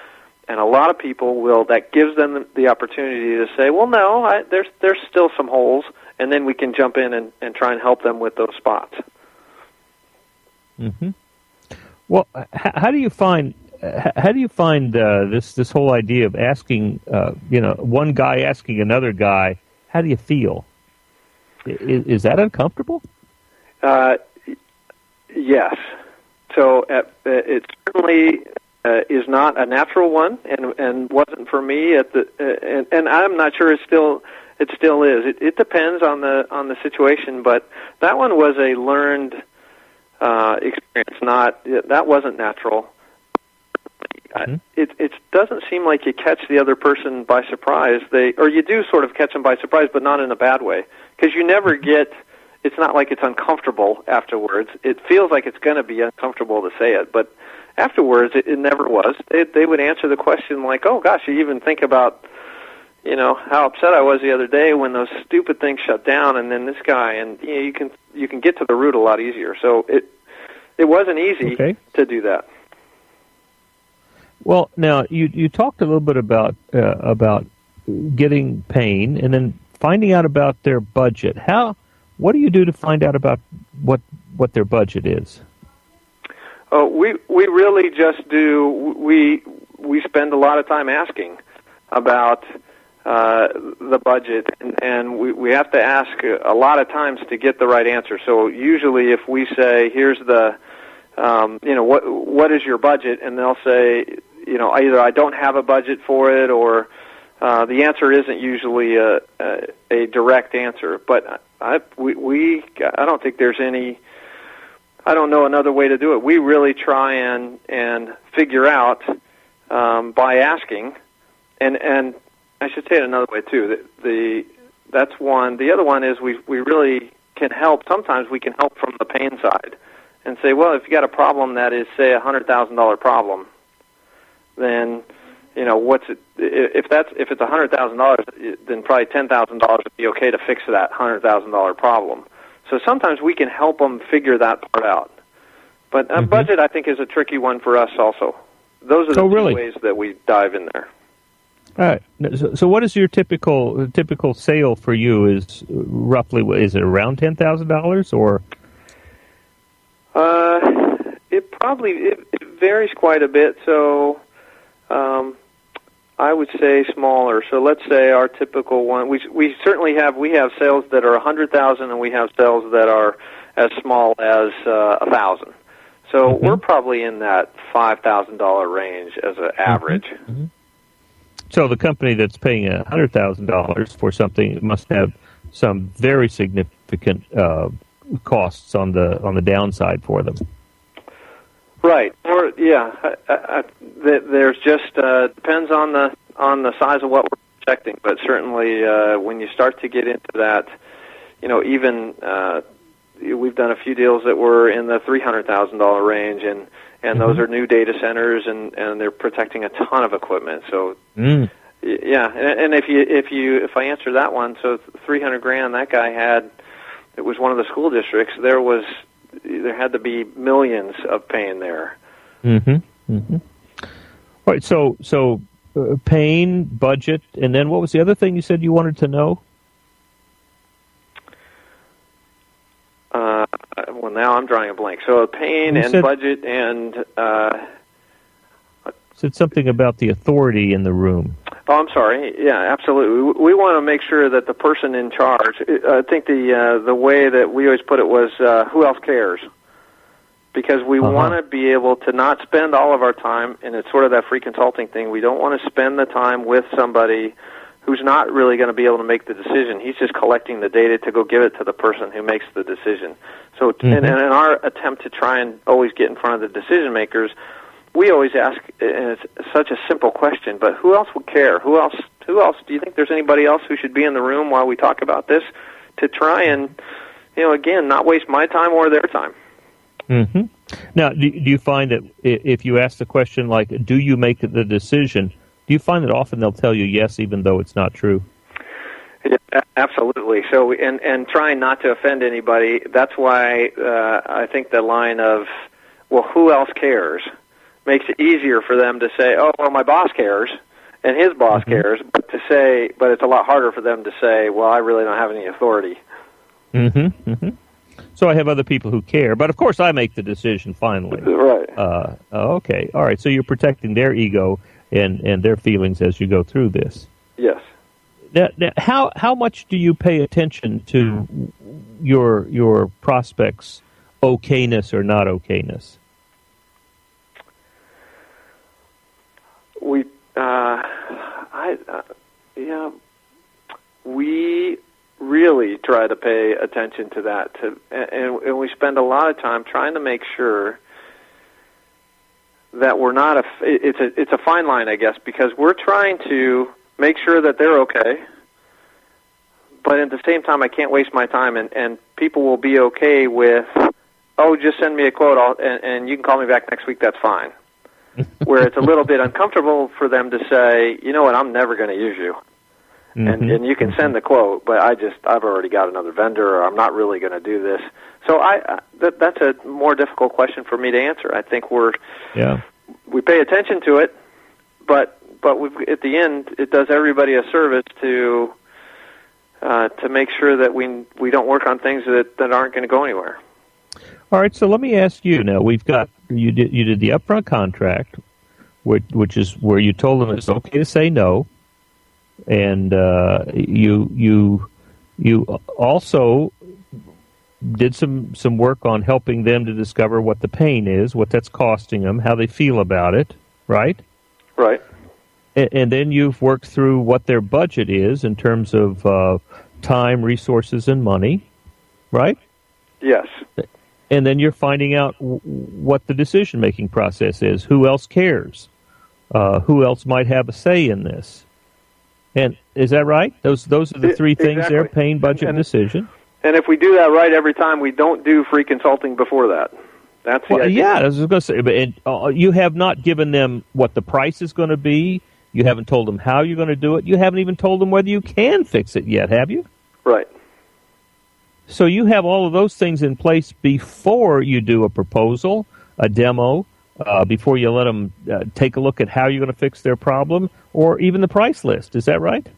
and a lot of people will. That gives them the, the opportunity to say, "Well, no, I, there's there's still some holes," and then we can jump in and, and try and help them with those spots. Mm-hmm. Well, h- how do you find h- how do you find uh, this this whole idea of asking, uh, you know, one guy asking another guy, how do you feel? Is, is that uncomfortable? Uh, yes. So uh, it certainly uh, is not a natural one, and and wasn't for me at the uh, and, and I'm not sure it still it still is. It, it depends on the on the situation, but that one was a learned uh, experience. Not that wasn't natural. Mm-hmm. It it doesn't seem like you catch the other person by surprise. They or you do sort of catch them by surprise, but not in a bad way, because you never get. It's not like it's uncomfortable afterwards. It feels like it's going to be uncomfortable to say it, but afterwards it, it never was. They, they would answer the question like, "Oh gosh, you even think about, you know, how upset I was the other day when those stupid things shut down, and then this guy," and you know, you can you can get to the root a lot easier. So it it wasn't easy okay. to do that. Well, now you you talked a little bit about uh, about getting pain and then finding out about their budget. How What do you do to find out about what what their budget is? Oh, we we really just do. We we spend a lot of time asking about uh, the budget, and, and we we have to ask a lot of times to get the right answer. So usually, if we say, "Here's the," um, you know, what what is your budget, and they'll say, you know, either I don't have a budget for it, or uh, the answer isn't usually a, a, a direct answer, but. I we, we I don't think there's any. I don't know another way to do it. We really try and and figure out um, by asking, and and I should say it another way too. The, the that's one. The other one is we we really can help. Sometimes we can help from the pain side, and say, well, if you got a problem that is say a hundred thousand dollar problem, then. You know, what's it, if that's if it's a hundred thousand dollars, then probably ten thousand dollars would be okay to fix that hundred thousand dollar problem. So sometimes we can help them figure that part out. But uh, mm-hmm. budget, I think, is a tricky one for us. Also, those are the oh, two really? ways that we dive in there. All right. So, so what is your typical typical sale for you? Is roughly is it around ten thousand dollars or? Uh, it probably it, it varies quite a bit. So. Um, I would say smaller. So let's say our typical one. We we certainly have we have sales that are a hundred thousand, and we have sales that are as small as uh, a thousand. So mm-hmm. we're probably in that five thousand dollar range as an average. Mm-hmm. So the company that's paying a hundred thousand dollars for something must have some very significant uh, costs on the on the downside for them. Right. Or yeah, I, I, there's just uh, depends on the on the size of what we're protecting, but certainly uh, when you start to get into that, you know, even uh, we've done a few deals that were in the three hundred thousand dollar range, and and mm-hmm. those are new data centers, and, and they're protecting a ton of equipment. So mm. yeah, and, and if you if you if I answer that one, so three hundred grand, that guy had, it was one of the school districts. There was. There had to be millions of pain there. Mm-hmm. Mm-hmm. All right. So, so uh, pain, budget, and then what was the other thing you said you wanted to know? Uh, well, now I'm drawing a blank. So, pain you and said, budget and. Uh, said something about the authority in the room. Oh, I'm sorry. Yeah, absolutely. We, we want to make sure that the person in charge. I think the uh, the way that we always put it was, uh, who else cares? Because we uh-huh. want to be able to not spend all of our time, and it's sort of that free consulting thing. We don't want to spend the time with somebody who's not really going to be able to make the decision. He's just collecting the data to go give it to the person who makes the decision. So, mm-hmm. and, and in our attempt to try and always get in front of the decision makers, we always ask, and it's such a simple question, but who else would care? Who else? Who else? Do you think there's anybody else who should be in the room while we talk about this, to try and, you know, again, not waste my time or their time? Mm-hmm. Now, do, do you find that if you ask the question like, "Do you make the decision?" do you find that often they'll tell you yes, even though it's not true? Yeah, absolutely. So, and and trying not to offend anybody. That's why uh, I think the line of, "Well, who else cares?" makes it easier for them to say, oh, well, my boss cares, and his boss mm-hmm. cares, but to say, but it's a lot harder for them to say, well, I really don't have any authority. Mm-hmm. Mm-hmm. So I have other people who care, but of course I make the decision finally. Right. Uh, okay. All right. So you're protecting their ego and, and their feelings as you go through this. Yes. Now, now, how how much do you pay attention to your your prospects' okayness or not okayness? We, uh, I, uh, yeah, we really try to pay attention to that, to, and, and we spend a lot of time trying to make sure that we're not a. It's a it's a fine line, I guess, because we're trying to make sure that they're okay, but at the same time, I can't waste my time, and, and people will be okay with, oh, just send me a quote, I'll, and, and you can call me back next week, that's fine. Where it's a little bit uncomfortable for them to say, you know what, I'm never going to use you. Mm-hmm. And, and you can send the quote, but I just, I've already got another vendor, or I'm not really going to do this. So I, that, that's a more difficult question for me to answer. I think we're, yeah. we pay attention to it, but But we've, at the end, it does everybody a service to uh, to make sure that we we don't work on things that, that aren't going to go anywhere. All right. So let me ask you now. We've got you did you did the upfront contract, which, which is where you told them it's okay to say no, and uh, you you you also did some some work on helping them to discover what the pain is, what that's costing them, how they feel about it, right? Right. And then you've worked through what their budget is in terms of uh, time, resources, and money, right? Yes. And then you're finding out w- what the decision-making process is. Who else cares? Uh, who else might have a say in this? And is that right? Those those are the three exactly. things there: pain, budget, and, and decision. And if we do that right every time, we don't do free consulting before that. That's the well, idea. Yeah, I was going to say, but and, uh, you have not given them what the price is going to be. You haven't told them how you're going to do it. You haven't even told them whether you can fix it yet, have you? Right. So you have all of those things in place before you do a proposal, a demo, uh, before you let them uh, take a look at how you're going to fix their problem, or even the price list. Is that right?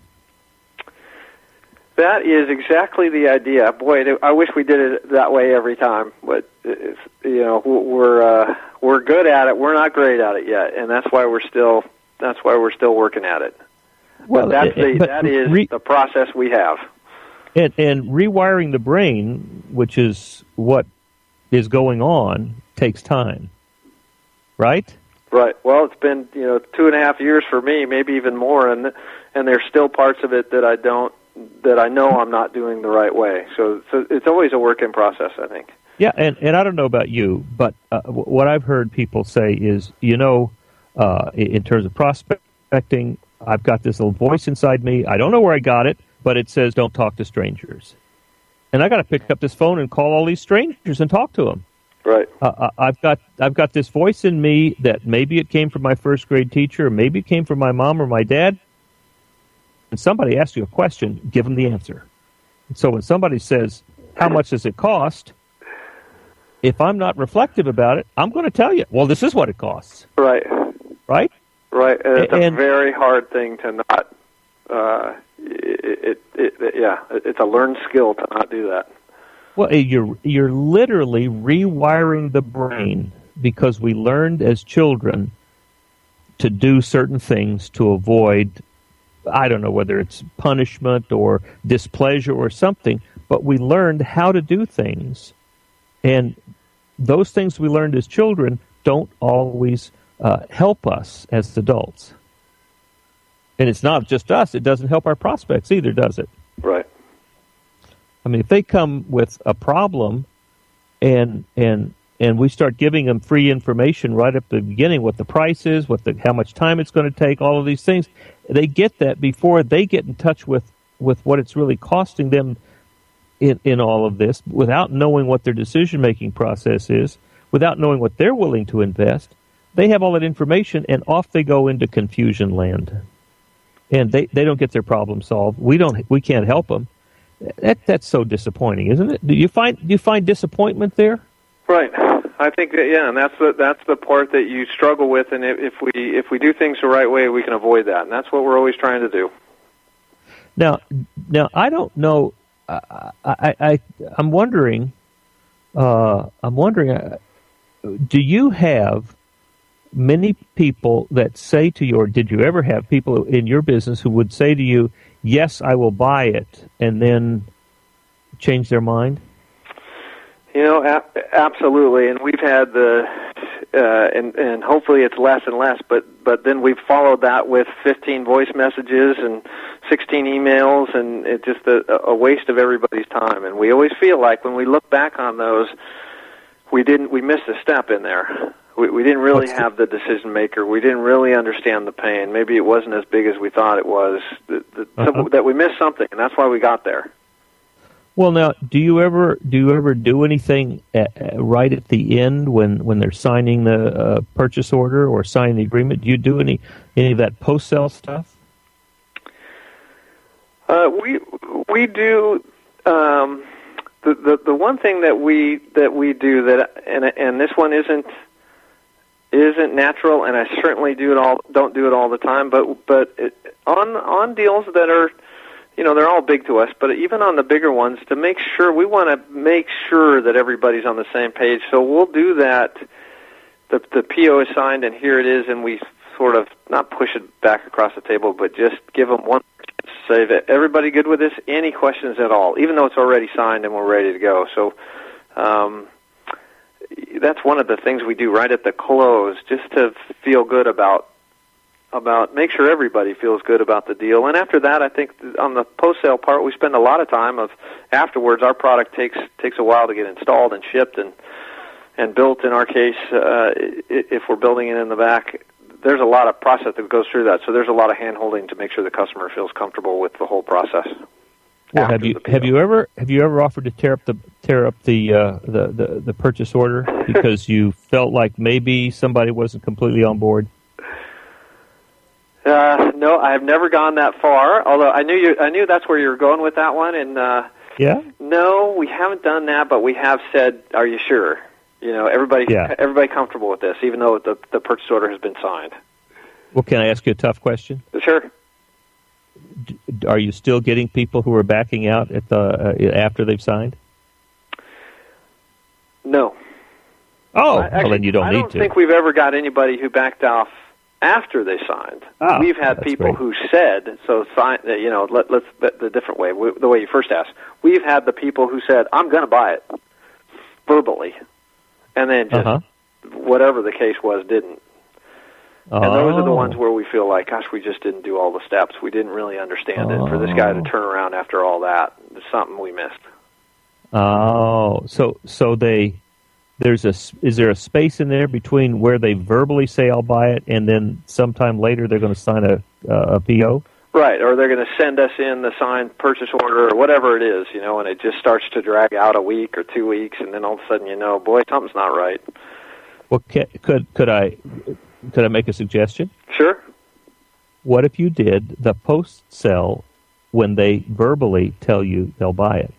That is exactly the idea. Boy, I wish we did it that way every time. But it's, you know, we're uh, we're good at it. We're not great at it yet, and that's why we're still. That's why we're still working at it. Well, but that's the, but that is re- the process we have. And, and rewiring the brain, which is what is going on, takes time, right? Right. Well, it's been you know two and a half years for me, maybe even more, and and there's still parts of it that I don't that I know I'm not doing the right way. So, so it's always a work in process, I think. Yeah, and, and I don't know about you, but uh, what I've heard people say is, you know. Uh, in terms of prospecting, I've got this little voice inside me. I don't know where I got it, but it says don't talk to strangers. And I got to pick up this phone and call all these strangers and talk to them. Right. Uh, I've got I've got this voice in me that maybe it came from my first grade teacher, or maybe it came from my mom or my dad. And somebody asks you a question, give them the answer. And so when somebody says, how much does it cost? If I'm not reflective about it, I'm going to tell you, well, this is what it costs. Right. Right? Right. And it's and, a very hard thing to not, uh, it, it, it, yeah, it's a learned skill to not do that. Well, you're, you're literally rewiring the brain because we learned as children to do certain things to avoid, I don't know whether it's punishment or displeasure or something, but we learned how to do things. And those things we learned as children don't always uh, help us as adults. And it's not just us. It doesn't help our prospects either, does it? Right. I mean, if they come with a problem and and and we start giving them free information right at the beginning, what the price is, what the how much time it's going to take, all of these things, they get that before they get in touch with, with what it's really costing them in, in all of this, without knowing what their decision-making process is, without knowing what they're willing to invest. They have all that information, and off they go into confusion land. And they, they don't get their problem solved. We don't. We can't help them. That that's so disappointing, isn't it? Do you find do you find disappointment there? Right. I think that, yeah, and that's the that's the part that you struggle with, and if we if we do things the right way, we can avoid that, and that's what we're always trying to do. Now, now I don't know. I, I, I I'm wondering. Uh, I'm wondering. Uh, do you have many people that say to you, or did you ever have people in your business who would say to you, "Yes, I will buy it," and then change their mind? You know, a- absolutely, and we've had the, uh, and and hopefully it's less and less, but but then we've followed that with fifteen voice messages and sixteen emails, and it's just a, a waste of everybody's time. And we always feel like when we look back on those, we didn't, we missed a step in there. We, we didn't really What's have the, the decision maker. We didn't really understand the pain. Maybe it wasn't as big as we thought it was. The, the, uh-huh. so that we missed something, and that's why we got there. Well, now, do you ever do you ever do anything at, uh, right at the end when, when they're signing the uh, purchase order or signing the agreement? Do you do any any of that post sale stuff? Uh, we we do um, the, the the one thing that we that we do that and and this one isn't isn't natural, and I certainly do it all don't do it all the time, but but it, on on deals that are, you know, they're all big to us, but even on the bigger ones, to make sure, we want to make sure that everybody's on the same page. So we'll do that. The, the P O is signed, and here it is, and we sort of not push it back across the table, but just give them one chance to say that everybody good with this, any questions at all, even though it's already signed and we're ready to go. So um, that's one of the things we do right at the close, just to feel good about about make sure everybody feels good about the deal. And after that, I think on the post-sale part, we spend a lot of time of afterwards. Our product takes takes a while to get installed and shipped and and built. In our case, uh, if we're building it in the back, there's a lot of process that goes through that. So there's a lot of hand-holding to make sure the customer feels comfortable with the whole process. Well, have you have you ever have you ever offered to tear up the tear up the uh, the, the the purchase order because you felt like maybe somebody wasn't completely on board? Uh, no, I have never gone that far. Although I knew you, I knew that's where you were going with that one. And uh, yeah, no, we haven't done that, but we have said, "Are you sure?" You know, everybody, yeah. everybody comfortable with this, even though the the purchase order has been signed. Well, can I ask you a tough question? Sure. D- are you still getting people who are backing out at the uh, after they've signed? No. Oh, I, actually, well, then you don't I need don't to. think we've ever got anybody who backed off after they signed. Oh, we've had people great. who said, so sign, you know, let, let's the different way, we, the way you first asked. We've had the people who said, "I'm going to buy it," verbally, and then just uh-huh. whatever the case was, didn't. Oh. And those are the ones where we feel like, gosh, we just didn't do all the steps. We didn't really understand oh. it. For this guy to turn around after all that, it's something we missed. Oh, so so they. There's a, is there a space in there between where they verbally say I'll buy it and then sometime later they're going to sign a, uh, a P O? Right, or they're going to send us in the signed purchase order or whatever it is, you know, and it just starts to drag out a week or two weeks, and then all of a sudden you know, boy, something's not right. Well, can, could could I could I make a suggestion? Sure. What if you did the post sell when they verbally tell you they'll buy it?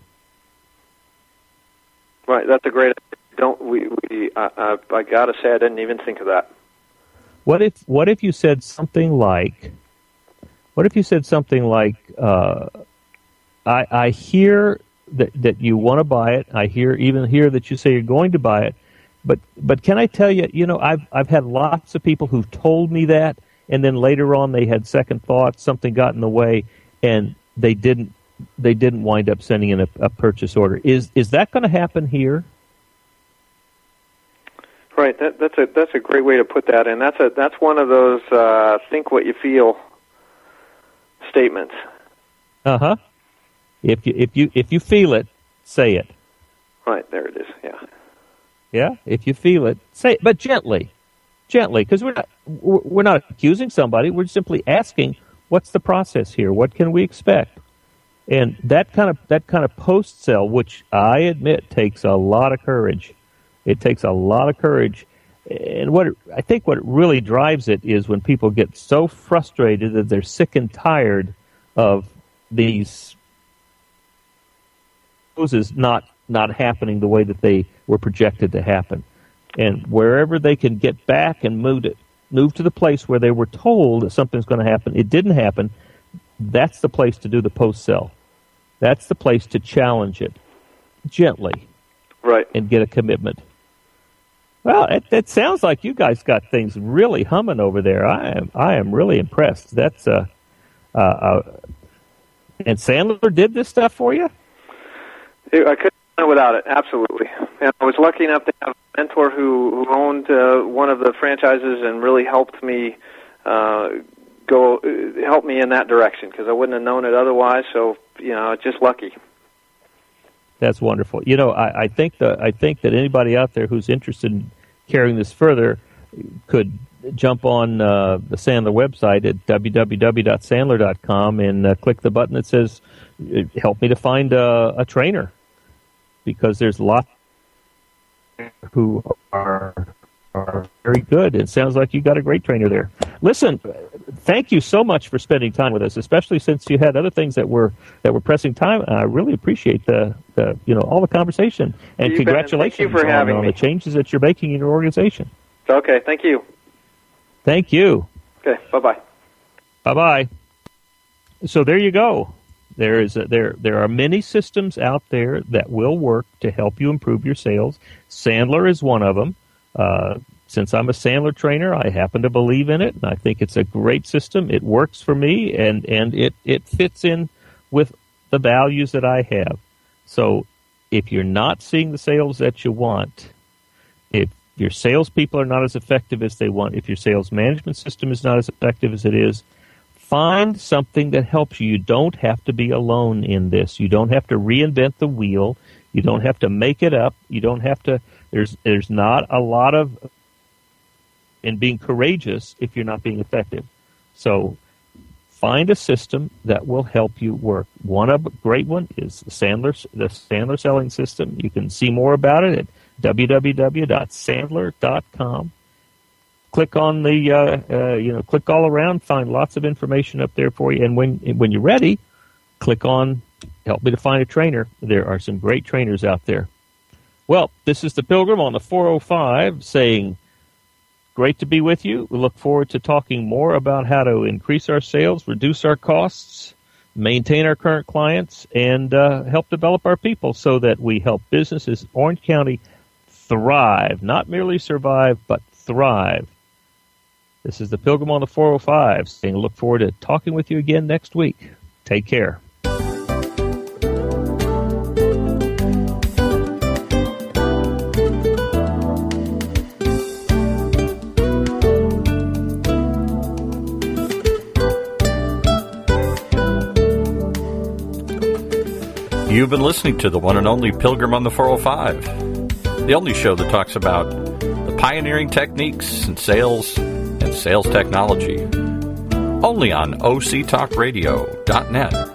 Right, that's a great idea. Don't we? we uh, uh, I gotta say, I didn't even think of that. What if What if you said something like, What if you said something like, uh, I, I hear that that you want to buy it. I hear even hear that you say you're going to buy it. But but can I tell you, you know, I've I've had lots of people who've told me that, and then later on they had second thoughts, something got in the way, and they didn't they didn't wind up sending in a, a purchase order. Is is that going to happen here? Right, that, that's a that's a great way to put that, and that's a that's one of those uh, think what you feel statements. Uh huh. If you if you if you feel it, say it. Right, there it is. Yeah. Yeah. If you feel it, say it, but gently, gently, because we're not we're not accusing somebody. We're simply asking, what's the process here? What can we expect? And that kind of that kind of post sell, which I admit takes a lot of courage. It takes a lot of courage, and what it, I think what really drives it is when people get so frustrated that they're sick and tired of these closes not not happening the way that they were projected to happen. And wherever they can get back and move it, move to the place where they were told that something's going to happen, it didn't happen, that's the place to do the post-sell. That's the place to challenge it gently. Right. And get a commitment. Well, it, it sounds like you guys got things really humming over there. I am I am really impressed. That's uh, uh, uh and Sandler did this stuff for you? I couldn't have done it without it, absolutely. And I was lucky enough to have a mentor who, who owned uh, one of the franchises and really helped me uh, go uh, help me in that direction, because I wouldn't have known it otherwise. So, you know, just lucky. That's wonderful. You know, I, I think that I think that anybody out there who's interested in carrying this further could jump on uh, the Sandler website at w w w dot sandler dot com and uh, click the button that says, "Help me to find a, a trainer," because there's lots who are are very good. It sounds like you got a great trainer there. Listen, thank you so much for spending time with us, especially since you had other things that were that were pressing time. I really appreciate the, the you know all the conversation, and you congratulations thank you for on, having on me. the changes that you're making in your organization. Okay, thank you. Thank you. Okay, bye bye. Bye bye. So there you go. There is a, there there are many systems out there that will work to help you improve your sales. Sandler is one of them. Uh, since I'm a Sandler trainer, I happen to believe in it, and I think it's a great system. It works for me, and, and it, it fits in with the values that I have. So if you're not seeing the sales that you want, if your salespeople are not as effective as they want, if your sales management system is not as effective as it is, find something that helps you. You don't have to be alone in this. You don't have to reinvent the wheel. You don't have to make it up. You don't have to. There's there's not a lot of in being courageous if you're not being effective. So find a system that will help you work. One of a great one is the Sandler the Sandler selling system. You can see more about it at w w w dot sandler dot com. Click on the uh, uh, you know click all around. Find lots of information up there for you. And when when you're ready, click on Help Me to Find a Trainer. There are some great trainers out there. Well, this is the Pilgrim on the four oh five saying, great to be with you. We look forward to talking more about how to increase our sales, reduce our costs, maintain our current clients, and uh, help develop our people so that we help businesses in Orange County thrive, not merely survive, but thrive. This is the Pilgrim on the four oh five saying, look forward to talking with you again next week. Take care. You've been listening to the one and only Pilgrim on the four oh five, the only show that talks about the pioneering techniques in sales and sales technology, only on o c talk radio dot net.